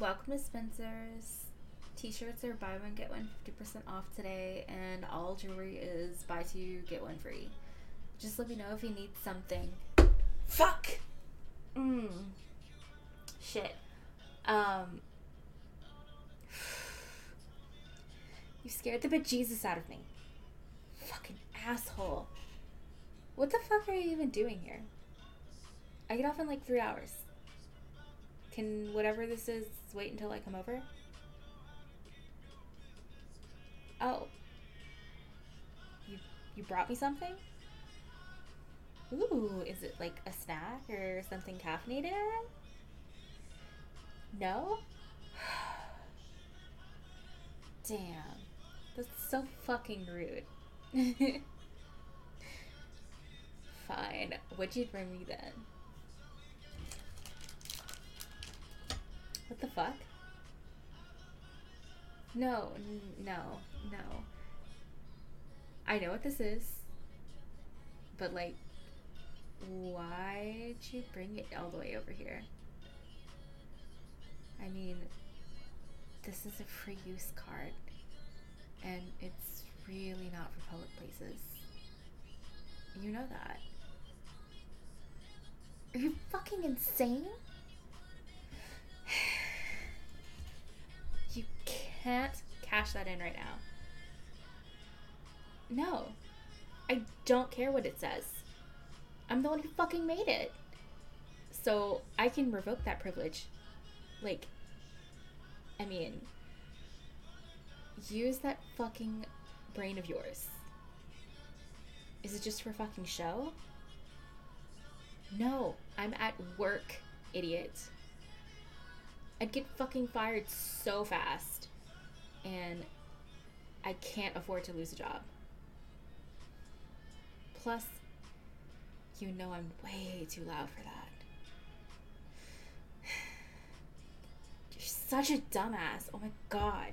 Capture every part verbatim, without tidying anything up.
Welcome to Spencer's. T-shirts are buy one get one fifty percent off today, and all jewelry is buy two get one free. Just let me know if you need something. Fuck. Mm. Shit. Um. You scared the bejesus out of me. Fucking asshole. What the fuck are you even doing here? I get off in like three hours. Can whatever this is wait until I come over? Oh. You you brought me something? Ooh, is it like a snack or something caffeinated? No? Damn. That's so fucking rude. Fine. What'd you bring me then? What the fuck? No, n- no, no. I know what this is. But, like, why'd you bring it all the way over here? I mean, this is a free use card. And it's really not for public places. You know that. Are you fucking insane? You can't cash that in right now. No. I don't care what it says. I'm the one who fucking made it. So I can revoke that privilege. Like, I mean, use that fucking brain of yours. Is it just for fucking show? No, I'm at work, idiot. I'd get fucking fired so fast. And I can't afford to lose a job. Plus, you know I'm way too loud for that. You're such a dumbass. Oh my god.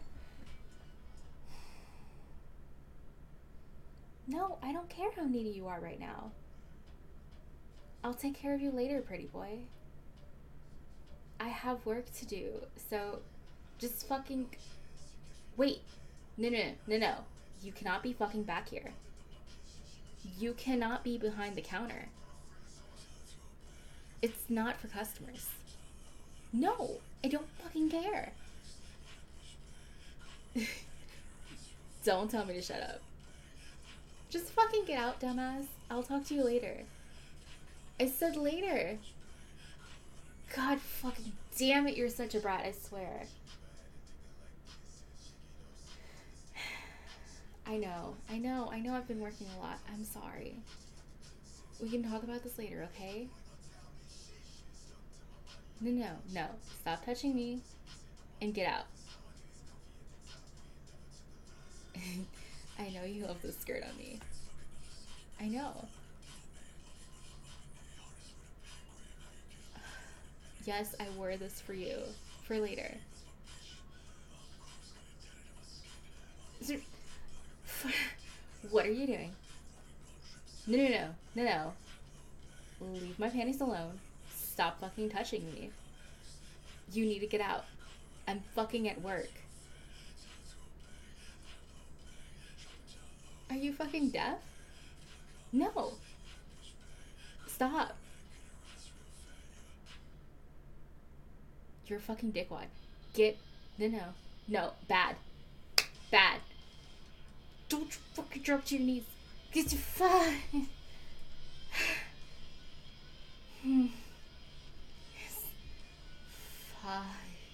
No, I don't care how needy you are right now. I'll take care of you later, pretty boy. I have work to do, so just fucking... Wait. No, no, no, no. You cannot be fucking back here. You cannot be behind the counter. It's not for customers. No, I don't fucking care. Don't tell me to shut up. Just fucking get out, dumbass. I'll talk to you later. I said later. God fucking damn it, you're such a brat, I swear. I know, I know, I know I've been working a lot. I'm sorry. We can talk about this later, okay? No, no, no. Stop touching me and get out. I know you love this skirt on me. I know. Yes, I wore this for you. For later. There... What are you doing? No, no, no. No, no. Leave my panties alone. Stop fucking touching me. You need to get out. I'm fucking at work. Are you fucking deaf? No. Stop. You're a fucking dickwad. Get... No, no. No. Bad. Bad. Don't you fucking drop to your knees. Get your fine. Hmm. Fine.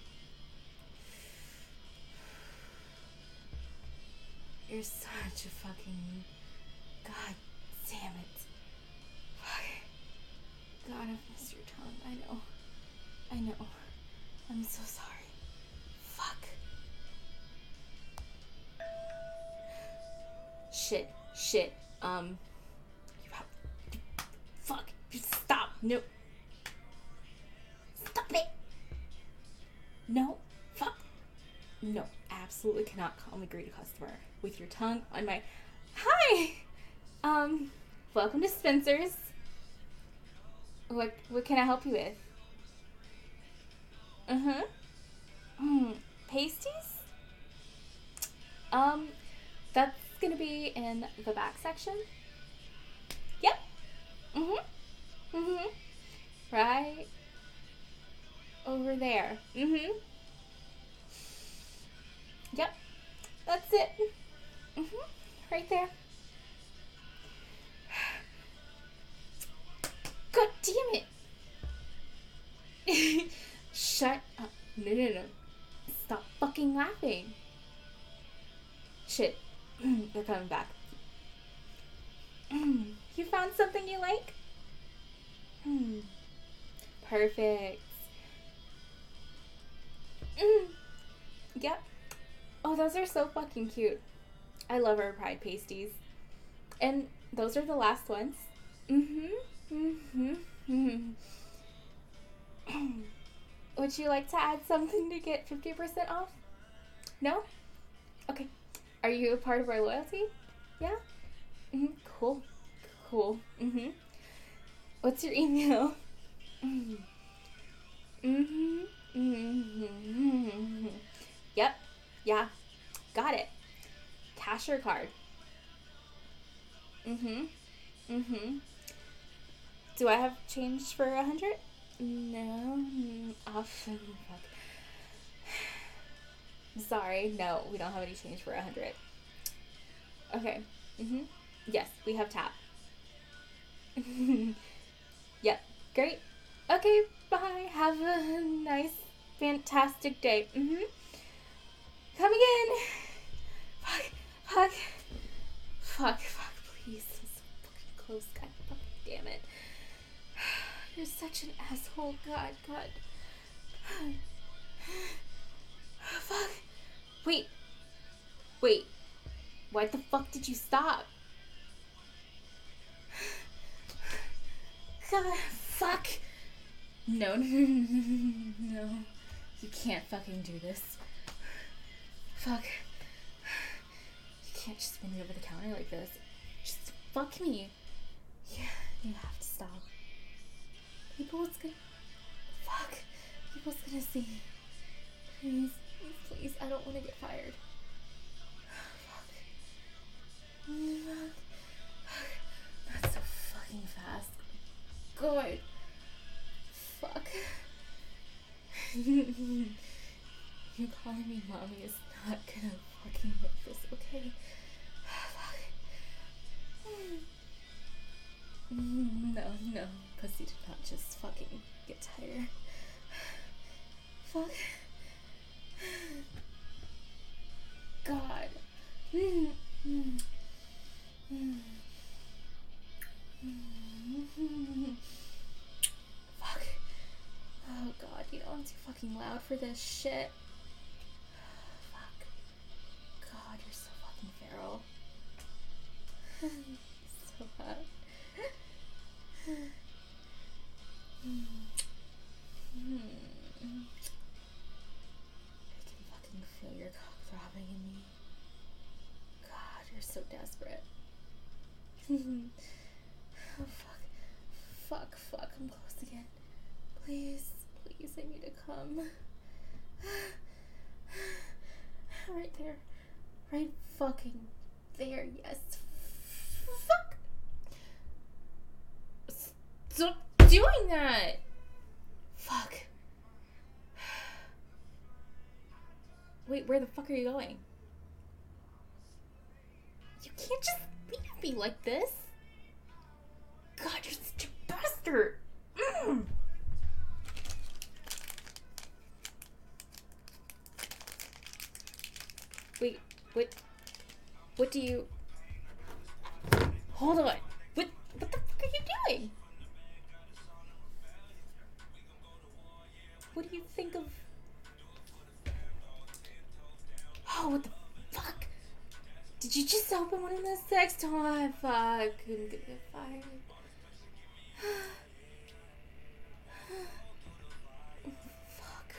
You're such a fucking... God damn it. Fuck. God, I've missed your tongue. I know. I know. I'm so sorry. Fuck. Shit. Shit. Um. You have... Fuck. Just stop. No. Stop it. No. Fuck. No. Absolutely cannot call me great customer with your tongue on my... Hi! Um, welcome to Spencer's. What, what can I help you with? Uh-huh. Hmm, pasties? Um, that's gonna be in the back section. Yep. Mm-hmm. Mm-hmm. Right over there. Mm-hmm. Yep. That's it. Mm-hmm. Right there. God damn it. Shut up. No, no, no. Stop fucking laughing. Shit. They're coming back. You found something you like? Perfect. Yep. Oh, those are so fucking cute. I love our pride pasties. And those are the last ones. Mm-hmm. Mm-hmm. Mm-hmm. Would you like to add something to get fifty percent off? No? Okay. Are you a part of our loyalty? Yeah? Mm-hmm. Cool. Cool. Mm-hmm. What's your email? Mm-hmm. Mm-hmm. Mm-hmm. Yep. Yeah. Got it. Cash or card? Mm-hmm. Mm-hmm. Do I have change for a hundred? No. Oh, fuck. Sorry. No, we don't have any change for a hundred. Okay. Mm-hmm. Yes, we have tap. Yep. Great. Okay, bye. Have a nice, fantastic day. Mm-hmm. Come again. Fuck. Fuck. Fuck. Fuck. Please. I'm so fucking close. God fucking damn it. You're such an asshole. God. God. Fuck. Wait. Wait. Why the fuck did you stop? God. Fuck. No, no, no, no, no. You can't fucking do this. Fuck. You can't just spin me over the counter like this. Just fuck me. Yeah, you have to stop. People's gonna... Fuck. People's gonna see. Please, please, please. I don't want to get fired. Fuck. Fuck. Not so fucking fast. God. Fuck. You calling me mommy is not gonna fucking make this, okay? Fuck. No, no. Pussy did not just fucking get tighter. Fuck. God. Fuck. Oh god, you know I'm too fucking loud for this shit. Fuck. God, you're so fucking feral. So hot. I can fucking feel your cock throbbing in me. God, you're so desperate. Oh fuck. Fuck, fuck, I'm close again. Please, please, I need to come. Right there. Right fucking there, yes. Fuck! Stop doing that! Fuck. Wait, where the fuck are you going? You can't just leave me like this. God, you're such a bastard. Mm. Wait, what? What do you... Hold on. What, what the fuck are you doing? What do you think of... Oh, what the fuck? Did you just open one of those sex toys? Oh, fuck. I'm gonna get fired. Fuck.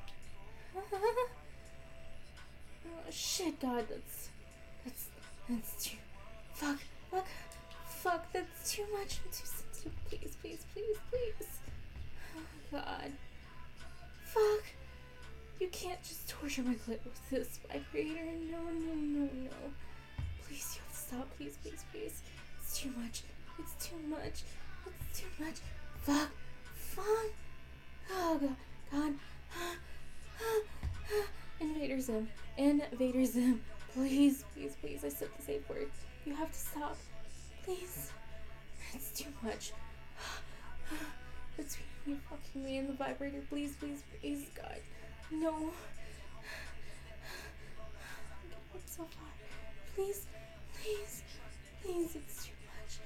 Oh, shit, God, that's... That's... That's too... Fuck. Fuck. Fuck, that's too much. I'm too sensitive. Please, please, please, please. Oh, God. Fuck. You can't just torture my clit with this vibrator. No, no, no, no. Please, you have to stop. Please, please, please. It's too much. It's too much. It's too much. Fuck. Fuck. Oh, God. God. Invader Zim. Invader Zim. Please, please, please. I said the safe word. You have to stop. Please. It's too much. It's you fucking me in the vibrator. Please, please, please, God. No. I'm getting up so far. Please, please, please. It's too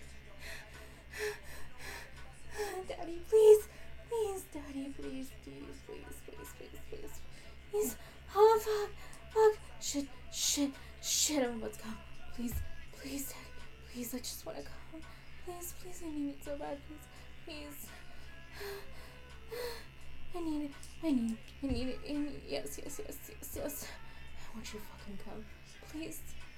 much. Daddy, please. Please, Daddy, please, please, please, please, please, please. Please. Oh, fuck. Fuck. Shit, shit, shit. I'm about to come. Please, please, Daddy. Please, I just want to come. Please, please, I need it so bad. Please, please. I need it. I need it. I need it. I need it. Yes, yes, yes, yes, yes. I want you to fucking come. Please.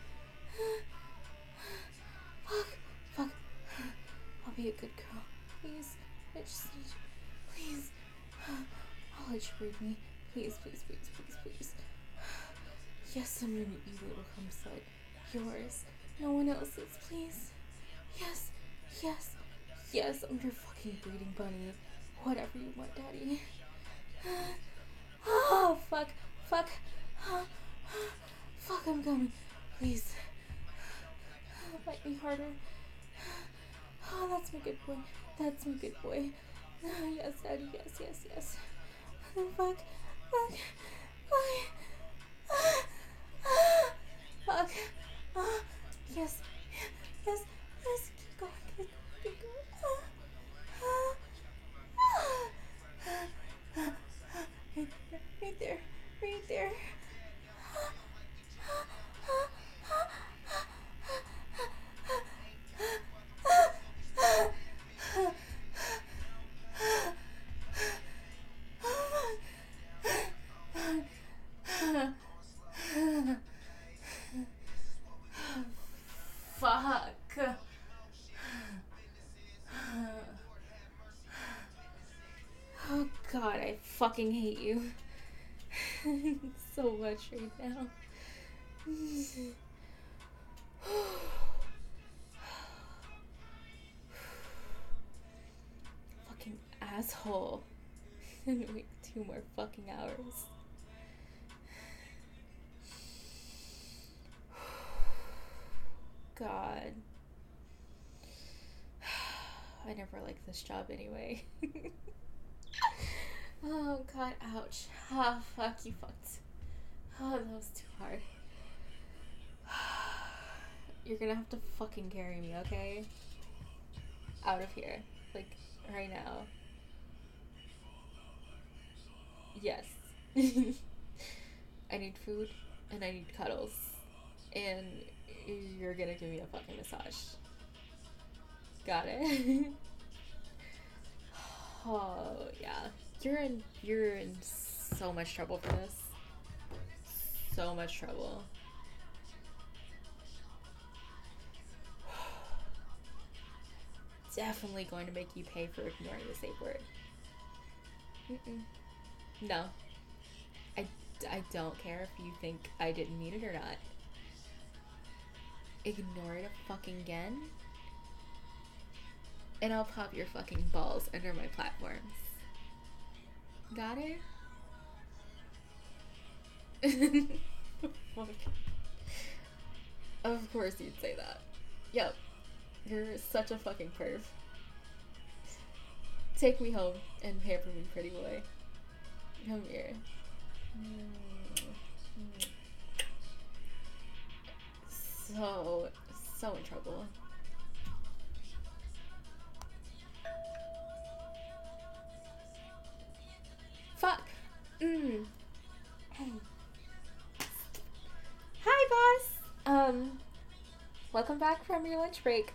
Fuck. Fuck. I'll be a good girl. Please. I just need you. Please. I'll let you breathe me. Please, please, please, please, please. Yes, I'm gonna eat it. It'll come slut. Yours. No one else's. Please. Yes. Yes. Yes, I'm your fucking breeding bunny. Whatever you want, Daddy. Oh, fuck. Fuck. Fuck, I'm coming. Please. Bite me harder. Oh, that's my good boy. That's my good boy. Yes, Daddy. Yes, yes, yes. Fuck. Fuck. Fuck. Fuck. Oh, yes. Yes. Yes. Keep going. Keep going. Keep going. Right there. Right there. Fuck. Oh God, I fucking hate you so much right now. Fucking asshole. Wait two more fucking hours. God. I never liked this job anyway. Oh God, ouch. Ah, fuck, you fucked. Oh, that was too hard. You're gonna have to fucking carry me, okay? Out of here. Like, right now. Yes. I need food, and I need cuddles. And you're gonna give me a fucking massage. Got it? Oh, yeah. You're in, you're in so much trouble for this. So much trouble. Definitely going to make you pay for ignoring the safe word. Mm-mm. No. I, I don't care if you think I didn't mean it or not. Ignore it fucking again, and I'll pop your fucking balls under my platforms. Got it? Of course you'd say that. Yep. You're such a fucking perv. Take me home and pamper me, pretty boy. Come here. So, so in trouble. Fuck. Mm. Hi, boss. Um, welcome back from your lunch break.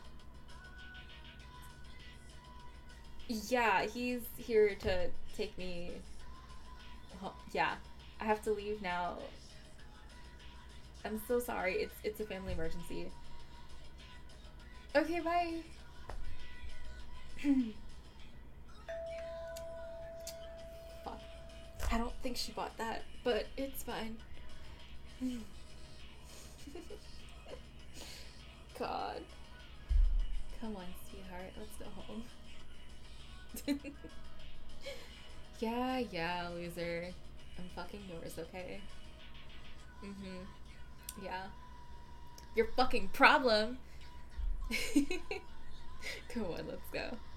Yeah, he's here to take me home. Yeah, I have to leave now. I'm so sorry. It's it's a family emergency. Okay, bye. Fuck. I don't think she bought that. But it's fine. God. Come on, sweetheart. Let's go home. Yeah, yeah, loser. I'm fucking yours, okay? Mm-hmm. Yeah. Your fucking problem. Come on, let's go.